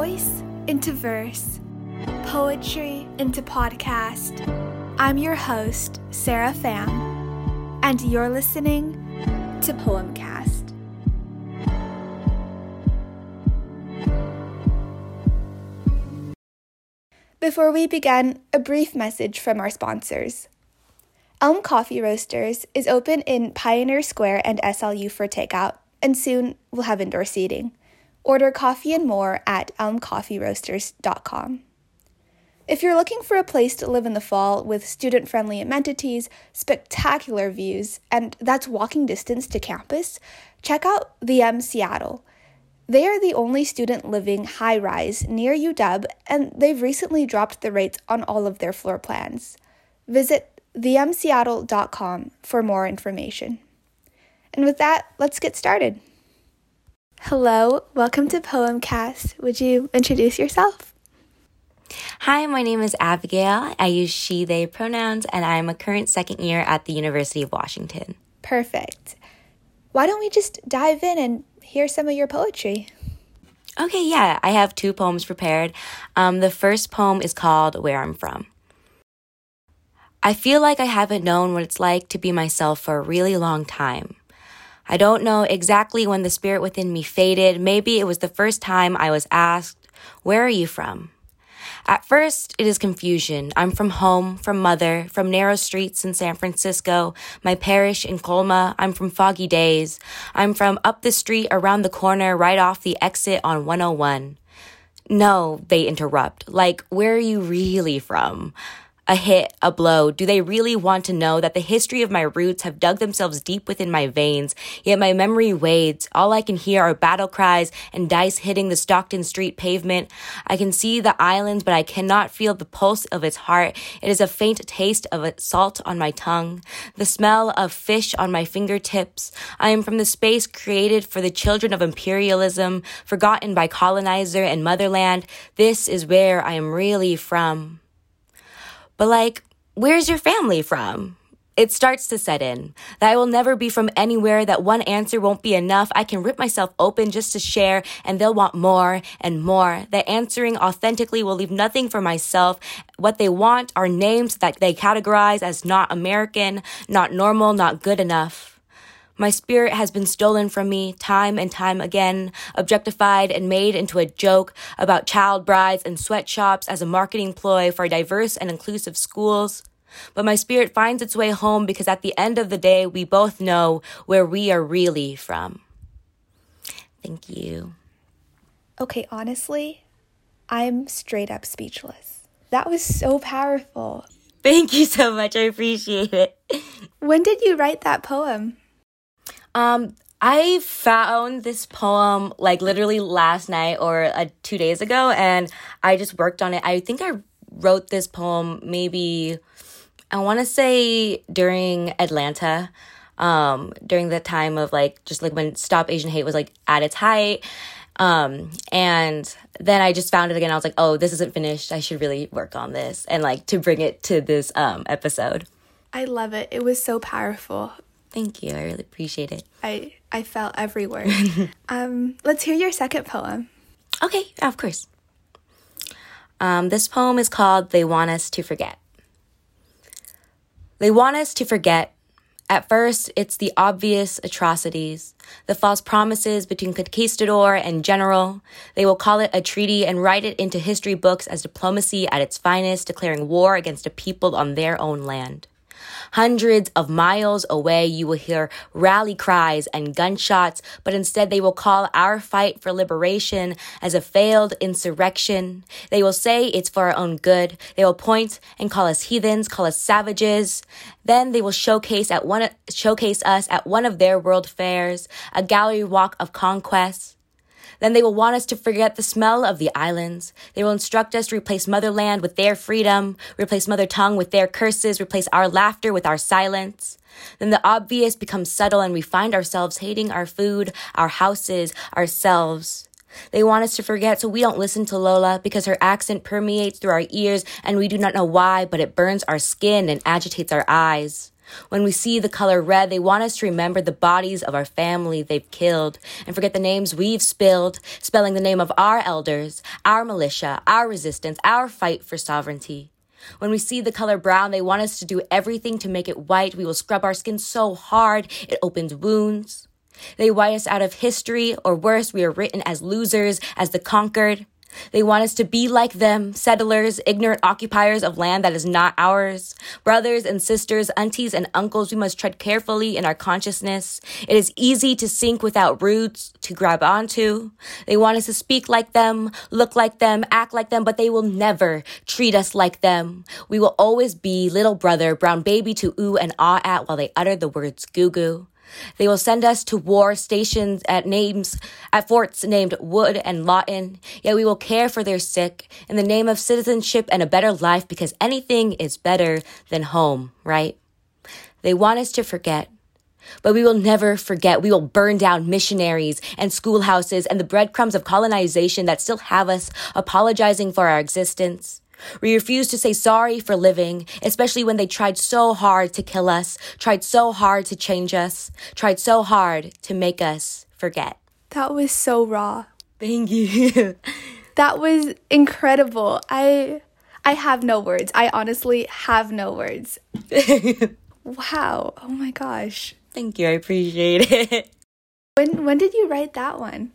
voice into verse, poetry into podcast. I'm your host, Sarah Pham, and you're listening to Poemcast. Before we begin, a brief message from our sponsors. Elm Coffee Roasters is open in Pioneer Square and SLU for takeout, and soon we'll have indoor seating. Order coffee and more at elmcoffeeroasters.com. If you're looking for a place to live in the fall with student-friendly amenities, spectacular views, and that's walking distance to campus, check out the M Seattle. They are the only student living high-rise near UW, and they've recently dropped the rates on all of their floor plans. Visit themseattle.com for more information. And with that, let's get started. Hello, welcome to Poemcast. Would you introduce yourself? Hi, my name is Abigail. I use she, they pronouns, and I'm a current second year at the University of Washington. Perfect. Why don't we just dive in and hear some of your poetry? Okay, yeah, I have 2 poems prepared. The first poem is called Where I'm From. I feel like I haven't known what it's like to be myself for a really long time. I don't know exactly when the spirit within me faded. Maybe it was the first time I was asked, "Where are you from?" At first, it is confusion. I'm from home, from mother, from narrow streets in San Francisco, my parish in Colma. I'm from foggy days. I'm from up the street, around the corner, right off the exit on 101. No, they interrupt. Like, where are you really from? A hit, a blow. Do they really want to know that the history of my roots have dug themselves deep within my veins, yet my memory wades? All I can hear are battle cries and dice hitting the Stockton Street pavement. I can see the island, but I cannot feel the pulse of its heart. It is a faint taste of salt on my tongue, the smell of fish on my fingertips. I am from the space created for the children of imperialism, forgotten by colonizer and motherland. This is where I am really from. But like, where's your family from? It starts to set in that I will never be from anywhere, that one answer won't be enough. I can rip myself open just to share, and they'll want more and more. That answering authentically will leave nothing for myself. What they want are names that they categorize as not American, not normal, not good enough. My spirit has been stolen from me time and time again, objectified and made into a joke about child brides and sweatshops as a marketing ploy for diverse and inclusive schools. But my spirit finds its way home because at the end of the day, we both know where we are really from. Thank you. Okay, honestly, I'm straight up speechless. That was so powerful. Thank you so much. I appreciate it. When did you write that poem? I found this poem like literally last night or 2 days ago, and I just worked on it. I think I wrote this poem maybe, I want to say during Atlanta, during the time of like, just like when Stop Asian Hate was like at its height. And then I just found it again. I was like, oh, this isn't finished. I should really work on this and like to bring it to this, episode. I love it. It was so powerful. Thank you. I really appreciate it. I felt every word. Let's hear your second poem. Okay, of course. This poem is called They Want Us to Forget. They want us to forget. At first, it's the obvious atrocities, the false promises between conquistador and general. They will call it a treaty and write it into history books as diplomacy at its finest, declaring war against a people on their own land. Hundreds of miles away, you will hear rally cries and gunshots, but instead they will call our fight for liberation as a failed insurrection. They will say it's for our own good. They will point and call us heathens, call us savages. Then they will showcase us at one of their world fairs, a gallery walk of conquest. Then they will want us to forget the smell of the islands. They will instruct us to replace motherland with their freedom, replace mother tongue with their curses, replace our laughter with our silence. Then the obvious becomes subtle and we find ourselves hating our food, our houses, ourselves. They want us to forget so we don't listen to Lola because her accent permeates through our ears and we do not know why, but it burns our skin and agitates our eyes. When we see the color red, they want us to remember the bodies of our family they've killed and forget the names we've spilled, spelling the name of our elders, our militia, our resistance, our fight for sovereignty. When we see the color brown, they want us to do everything to make it white. We will scrub our skin so hard it opens wounds. They white us out of history, or worse, we are written as losers, as the conquered. They want us to be like them, settlers, ignorant occupiers of land that is not ours. Brothers and sisters, aunties and uncles, we must tread carefully in our consciousness. It is easy to sink without roots to grab onto. They want us to speak like them, look like them, act like them, but they will never treat us like them. We will always be little brother, brown baby to ooh and ah at while they utter the words goo-goo. They will send us to war stations at forts named Wood and Lawton, yet we will care for their sick in the name of citizenship and a better life because anything is better than home, right? They want us to forget, but we will never forget. We will burn down missionaries and schoolhouses and the breadcrumbs of colonization that still have us apologizing for our existence. We refuse to say sorry for living, especially when they tried so hard to kill us, tried so hard to change us, tried so hard to make us forget. That was so raw. Thank you. That was incredible. I have no words. I honestly have no words. Wow. Oh my gosh. Thank you. I appreciate it. When did you write that one?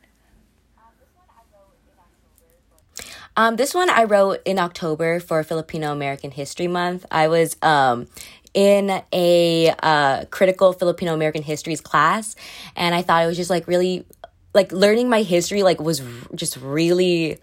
This one I wrote in October for Filipino American History Month. I was in a critical Filipino American histories class, and I thought it was just really learning my history was just really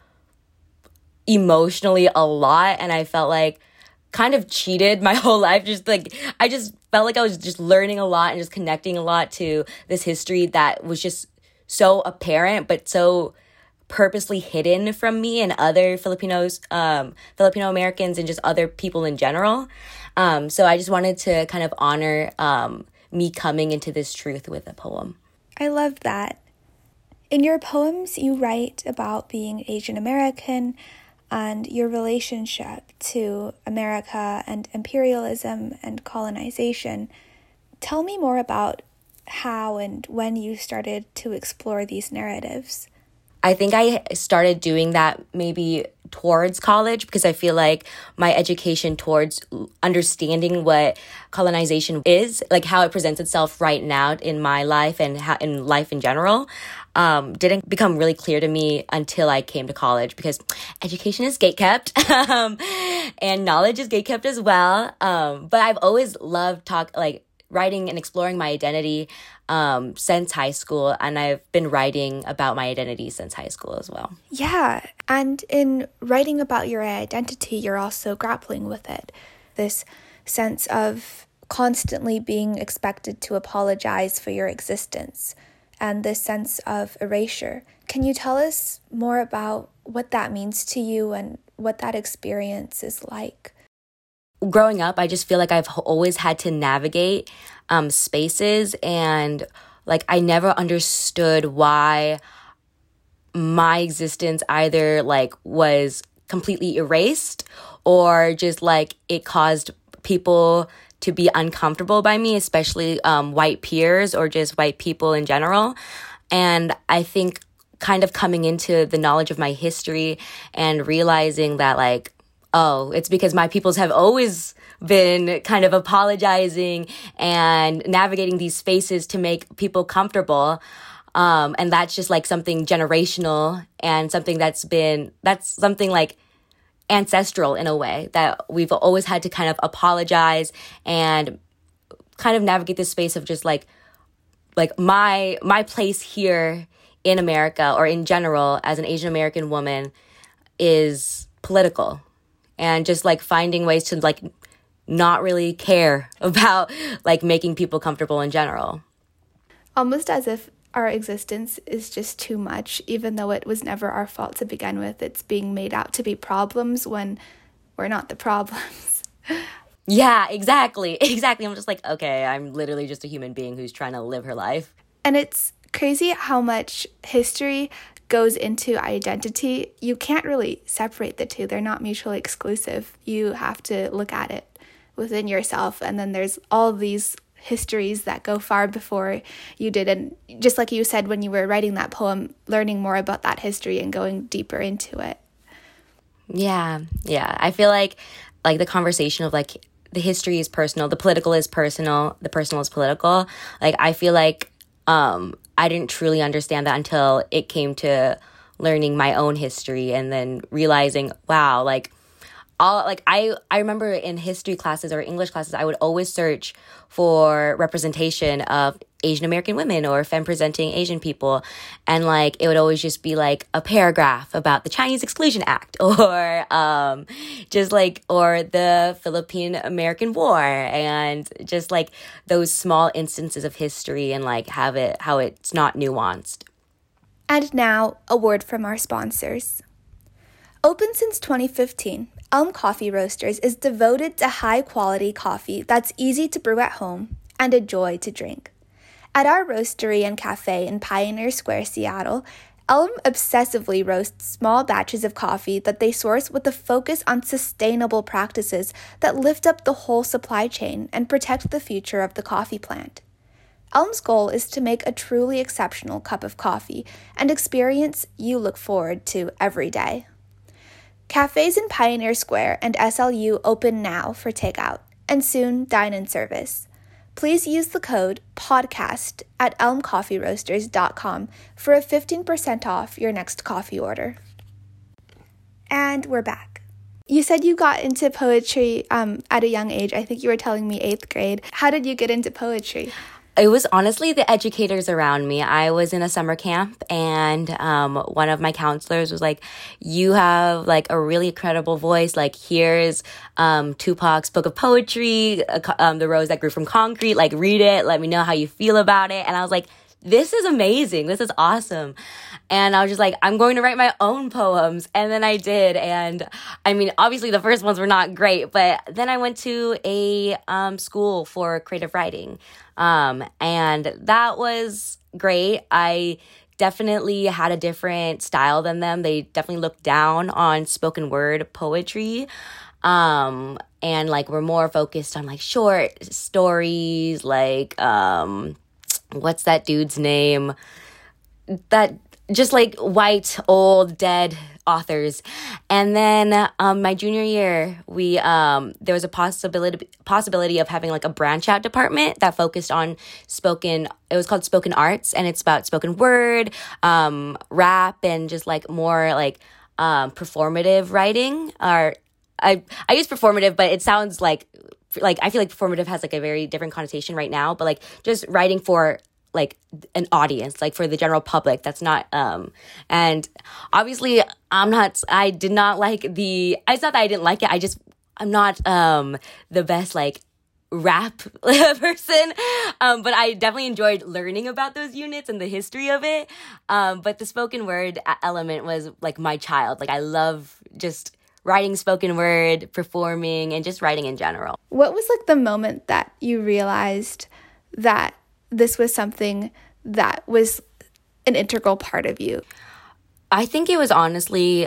emotionally a lot, and I felt like kind of cheated my whole life. I just felt like I was just learning a lot and just connecting a lot to this history that was just so apparent, but so purposely hidden from me and other Filipino Americans and just other people in general. So I just wanted to kind of honor me coming into this truth with a poem. I love that. In your poems, you write about being Asian American and your relationship to America and imperialism and colonization. Tell me more about how and when you started to explore these narratives. I think I started doing that maybe towards college because I feel like my education towards understanding what colonization is, how it presents itself right now in my life and how in life in general, didn't become really clear to me until I came to college because education is gatekept and knowledge is gatekept as well. But I've always loved writing and exploring my identity since high school, and I've been writing about my identity since high school as well. Yeah, and in writing about your identity, you're also grappling with it. This sense of constantly being expected to apologize for your existence, and this sense of erasure. Can you tell us more about what that means to you and what that experience is like? Growing up, I just feel like I've always had to navigate spaces, and I never understood why my existence either was completely erased or just it caused people to be uncomfortable by me, especially white peers or just white people in general. And I think kind of coming into the knowledge of my history and realizing that it's because my peoples have always been kind of apologizing and navigating these spaces to make people comfortable. And that's just something generational and something that's something ancestral in a way that we've always had to kind of apologize and kind of navigate this space of just my place here in America or in general as an Asian American woman is political. And just finding ways to not really care about making people comfortable in general. Almost as if our existence is just too much, even though it was never our fault to begin with. It's being made out to be problems when we're not the problems. Yeah, exactly. I'm just okay, I'm literally just a human being who's trying to live her life. And it's crazy how much history goes into identity. You can't really separate the two. They're not mutually exclusive. You have to look at it within yourself, and then there's all these histories that go far before you did. And just like you said when you were writing that poem, learning more about that history and going deeper into it. Yeah. I feel like the conversation of like the history is personal, the political is personal, the personal is political. Like I feel like I didn't truly understand that until it came to learning my own history and then realizing, wow, like I remember in history classes or English classes, I would always search for representation of Asian American women or femme presenting Asian people. And like, it would always just be like a paragraph about the Chinese Exclusion Act or or the Philippine American War, and just like those small instances of history and like how it's not nuanced. And now, a word from our sponsors. Open since 2015, Elm Coffee Roasters is devoted to high-quality coffee that's easy to brew at home and a joy to drink. At our roastery and cafe in Pioneer Square, Seattle, Elm obsessively roasts small batches of coffee that they source with a focus on sustainable practices that lift up the whole supply chain and protect the future of the coffee plant. Elm's goal is to make a truly exceptional cup of coffee, an experience you look forward to every day. Cafes in Pioneer Square and SLU open now for takeout, and soon dine-in service. Please use the code PODCAST at elmcoffeeroasters.com for a 15% off your next coffee order. And we're back. You said you got into poetry at a young age. I think you were telling me 8th grade. How did you get into poetry? It was honestly the educators around me. I was in a summer camp, and one of my counselors was like, you have like a really incredible voice. Like, here's Tupac's book of poetry, The Rose That Grew from Concrete. Like, read it. Let me know how you feel about it. And I was like, this is amazing. This is awesome. And I was just like, I'm going to write my own poems. And then I did. And I mean, obviously the first ones were not great, but then I went to a school for creative writing. And that was great. I definitely had a different style than them. They definitely looked down on spoken word poetry. And like were more focused on like short stories, like what's that dude's name? That just like white, old, dead authors. And then my junior year, we there was a possibility of having like a branch out department that focused on it was called spoken arts, and it's about spoken word, rap, and just like more like performative writing. Or I use performative, but it sounds like I feel like performative has like a very different connotation right now, but like just writing for like an audience, like for the general public. That's not, and obviously it's not that I didn't like it. I'm not, the best like rap person. But I definitely enjoyed learning about those units and the history of it. But the spoken word element was like my child. Like I love just writing spoken word, performing, and just writing in general. What was like the moment that you realized that this was something that was an integral part of you? I think it was honestly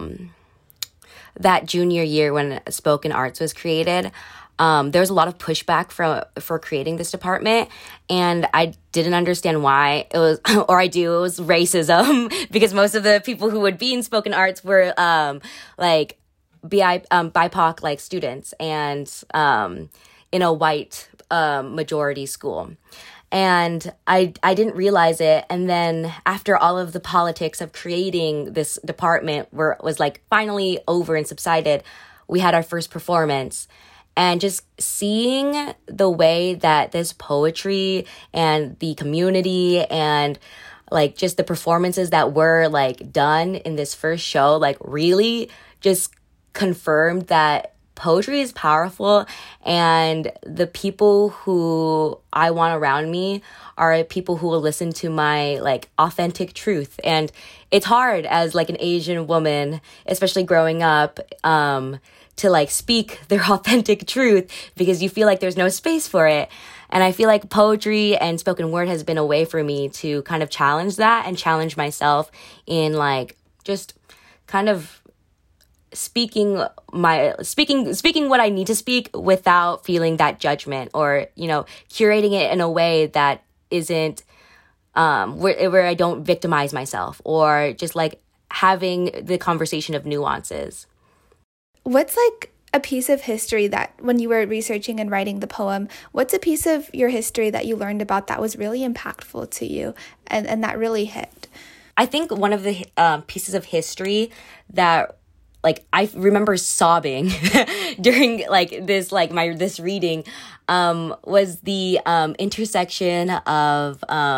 that junior year when spoken arts was created. There was a lot of pushback for creating this department, and I didn't understand why. It was, or I do, it was racism, because most of the people who would be in spoken arts were like BIPOC like students, and in a white majority school. And I didn't realize it. And then after all of the politics of creating this department was like finally over and subsided, we had our first performance. And just seeing the way that this poetry and the community and like just the performances that were like done in this first show, like really just confirmed that poetry is powerful, and the people who I want around me are people who will listen to my like authentic truth. And it's hard as like an Asian woman, especially growing up, to like speak their authentic truth, because you feel like there's no space for it. And I feel like poetry and spoken word has been a way for me to kind of challenge that and challenge myself in like just kind of speaking what I need to speak without feeling that judgment, or, curating it in a way that isn't where I don't victimize myself, or just like having the conversation of nuances. What's like a piece of history that when you were researching and writing the poem, what's a piece of your history that you learned about that was really impactful to you and that really hit? I think one of the pieces of history that like I remember sobbing during like this this reading was the intersection of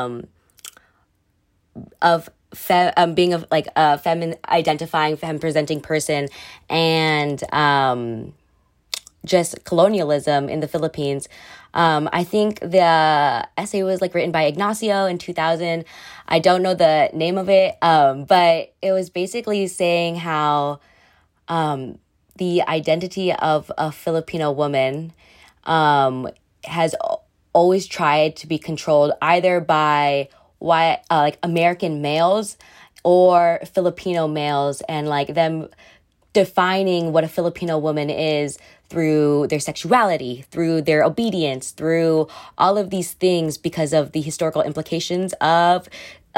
being a feminine identifying, femme presenting person, and just colonialism in the Philippines. I think the essay was like written by Ignacio in 2000. I don't know the name of it, but it was basically saying how the identity of a Filipino woman has always tried to be controlled either by American males or Filipino males, and like them defining what a Filipino woman is through their sexuality, through their obedience, through all of these things because of the historical implications of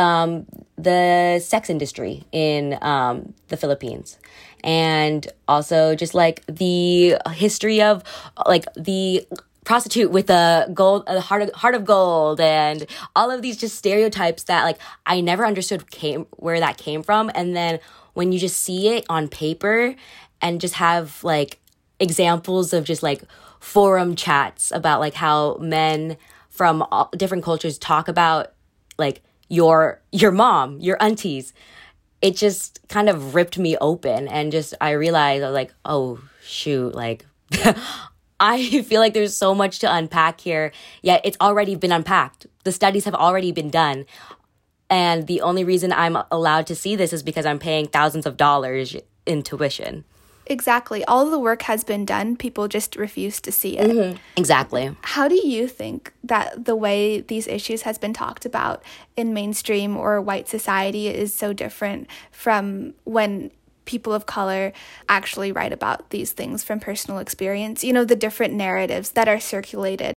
the sex industry in the Philippines. And also just like the history of like the prostitute with a heart of gold, and all of these just stereotypes that like I never understood where that came from. And then when you just see it on paper and just have like examples of just like forum chats about like how men from all different cultures talk about like your mom, your aunties, it just kind of ripped me open. And just I realized I was like, oh shoot, like I feel like there's so much to unpack here, yet it's already been unpacked. The studies have already been done. And the only reason I'm allowed to see this is because I'm paying thousands of dollars in tuition. Exactly. All the work has been done. People just refuse to see it. Mm-hmm. Exactly. How do you think that the way these issues has been talked about in mainstream or white society is so different from when people of color actually write about these things from personal experience? You know, the different narratives that are circulated.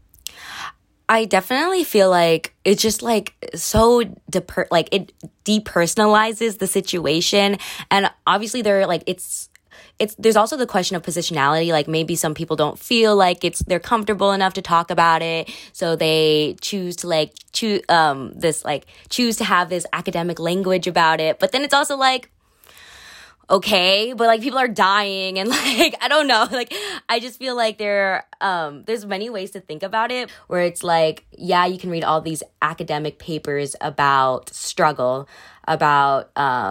I definitely feel like it's just like so it depersonalizes the situation. And obviously there's also the question of positionality. Like maybe some people don't feel like they're comfortable enough to talk about it, so they choose to choose to have this academic language about it. But then it's also like, okay, but like people are dying, and like I don't know, like I just feel like there's many ways to think about it, where it's like, yeah, you can read all these academic papers about struggle, about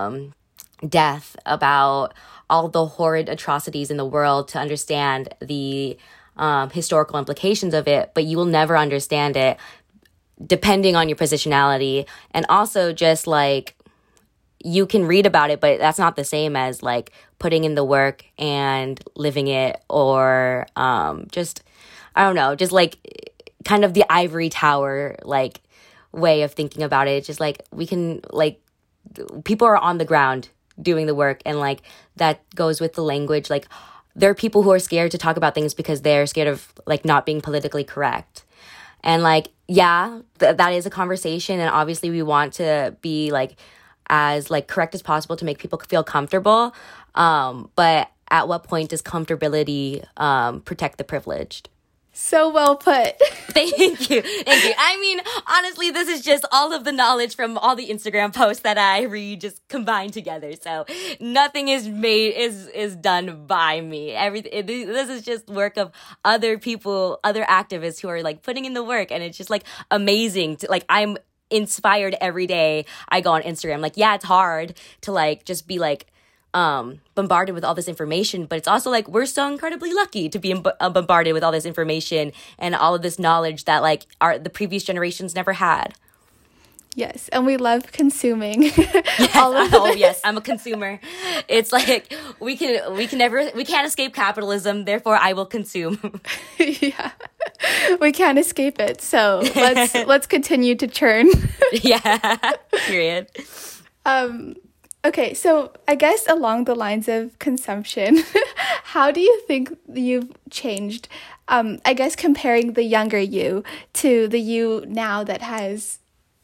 death, about all the horrid atrocities in the world to understand the historical implications of it, but you will never understand it depending on your positionality. And also just like you can read about it, but that's not the same as like putting in the work and living it, or just, I don't know, just like kind of the ivory tower like way of thinking about it. It's just like we can like people are on the ground doing the work, and like that goes with the language. Like there are people who are scared to talk about things because they're scared of like not being politically correct. And like, yeah, that is a conversation, and obviously we want to be like as like correct as possible to make people feel comfortable. But at what point does comfortability protect the privileged? So well put. Thank you. I mean, honestly, this is just all of the knowledge from all the Instagram posts that I read just combined together. So nothing is done by me. This is just work of other people, other activists who are like putting in the work, and it's just like amazing to like I'm inspired every day I go on Instagram. Like, yeah, it's hard to like just be like bombarded with all this information, but it's also like we're so incredibly lucky to be bombarded with all this information and all of this knowledge that like the previous generations never had. Yes, and we love consuming. Yes, all of this. Yes, I'm a consumer. It's like we can't escape capitalism, therefore I will consume. Yeah. We can't escape it. So let's continue to churn. Yeah. Period. Okay, so I guess along the lines of consumption, how do you think you've changed? I guess comparing the younger you to the you now that has,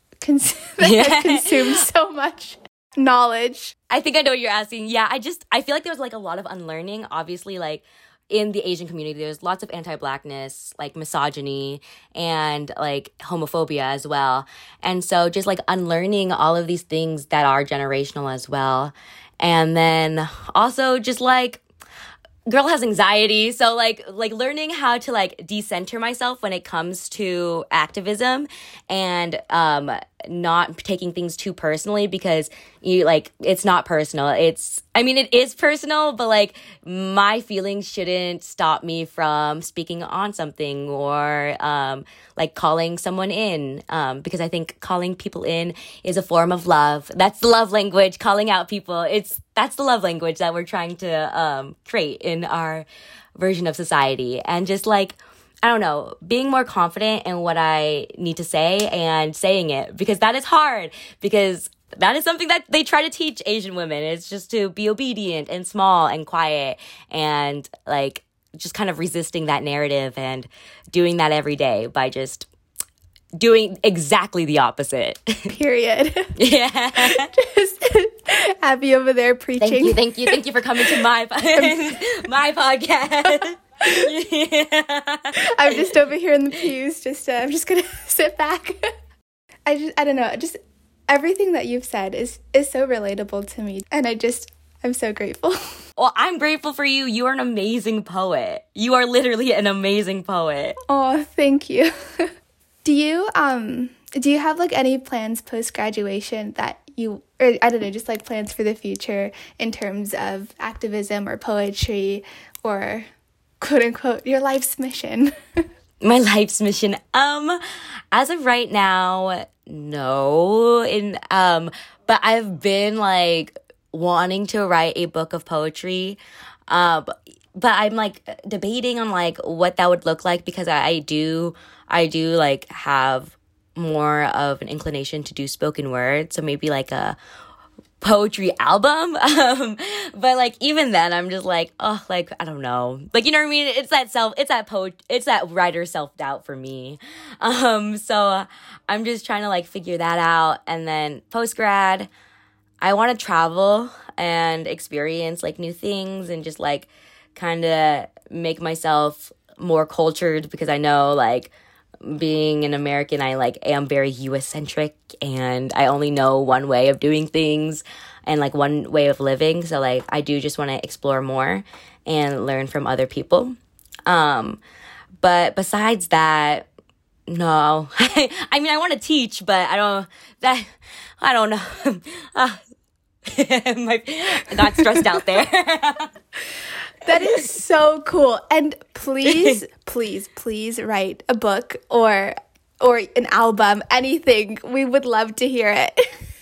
has consumed so much knowledge. I think I know what you're asking. Yeah, I feel like there's like a lot of unlearning. Obviously, like in the Asian community, there's lots of anti-Blackness, like misogyny and like homophobia as well. And so just like unlearning all of these things that are generational as well. And then also just like girl has anxiety, so like learning how to like decenter myself when it comes to activism and not taking things too personally, because you like it's not personal. It is personal, but like my feelings shouldn't stop me from speaking on something or like calling someone in, because I think calling people in is a form of love. That's the love language, calling out people. That's the love language that we're trying to create in our version of society. And just like, I don't know, being more confident in what I need to say and saying it, because that is hard, because that is something that they try to teach Asian women. It's just to be obedient and small and quiet and like just kind of resisting that narrative and doing that every day by just doing exactly the opposite. Period. Yeah. Just Abby over there preaching. Thank you for coming to my my podcast. Yeah. I'm just over here in the pews. I'm just gonna sit back. I don't know. Just everything that you've said is so relatable to me, and I'm so grateful. Well, I'm grateful for you. You are an amazing poet. You are literally an amazing poet. Oh, thank you. Do you have like any plans post graduation that you, or I don't know, just like plans for the future in terms of activism or poetry or quote unquote your life's mission? My life's mission. As of right now, no. But I've been like wanting to write a book of poetry. But I'm like debating on like what that would look like, because I do like have more of an inclination to do spoken word. So maybe like a poetry album. But like even then I'm just like, oh, like I don't know. Like, you know what I mean? It's that writer self-doubt for me. So I'm just trying to like figure that out. And then post grad, I want to travel and experience like new things and just like kind of make myself more cultured, because I know like being an American, I like am very US centric and I only know one way of doing things and like one way of living. So like I do just want to explore more and learn from other people. But besides that, no. I mean, I want to teach, but I don't know. I got stressed out there. That is so cool. And please, please write a book or an album, anything. We would love to hear it.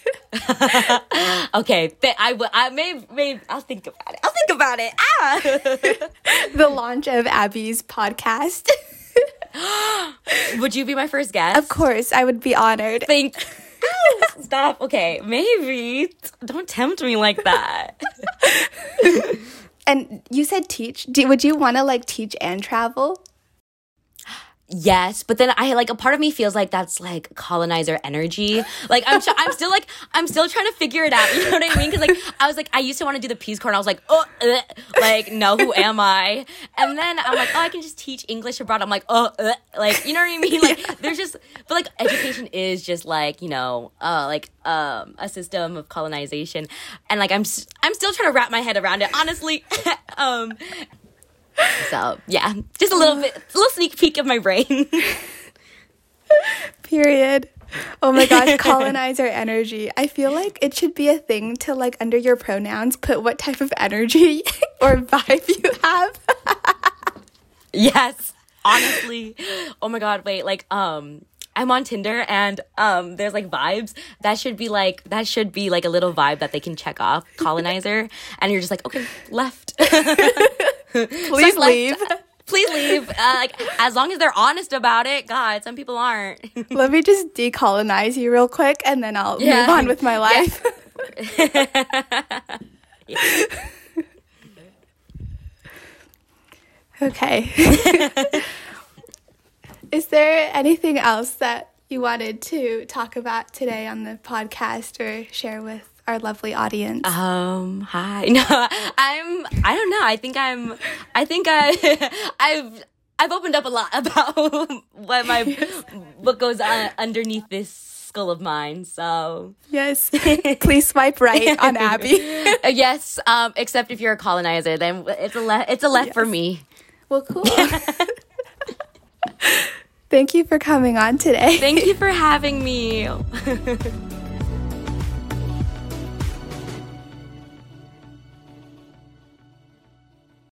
Okay, I'll think about it. Ah! The launch of Abby's podcast. Would you be my first guest? Of course, I would be honored. Stop. Okay, maybe. Don't tempt me like that. And you said teach. Would you want to like teach and travel? Yes, but then I like a part of me feels like that's like colonizer energy. Like I'm still trying to figure it out. You know what I mean? Because like I was like I used to want to do the Peace Corps, and I was like, like no, who am I? And then I'm like, oh, I can just teach English abroad. I'm like, like you know what I mean? Like there's just, but like education is just like, you know, like a system of colonization, and like I'm still trying to wrap my head around it, honestly. So, yeah, just a little sneak peek of my brain. Period. Oh my gosh, colonizer energy. I feel like it should be a thing to like under your pronouns put what type of energy or vibe you have. Yes, honestly. Oh my God, wait, like, I'm on Tinder and there's like vibes. That should be like a little vibe that they can check off, colonizer. And you're just like, okay, left. Please leave. Please leave. Like, as long as they're honest about it. God, some people aren't. Let me just decolonize you real quick, and then I'll move on with my life. Yeah. Okay. Is there anything else that you wanted to talk about today on the podcast or share with our lovely audience? Hi. No, I don't know. I've opened up a lot about what goes on underneath this skull of mine. So yes, please swipe right on Abby. Yes. Except if you're a colonizer, then it's a left for me. Well, cool. Thank you for coming on today. Thank you for having me.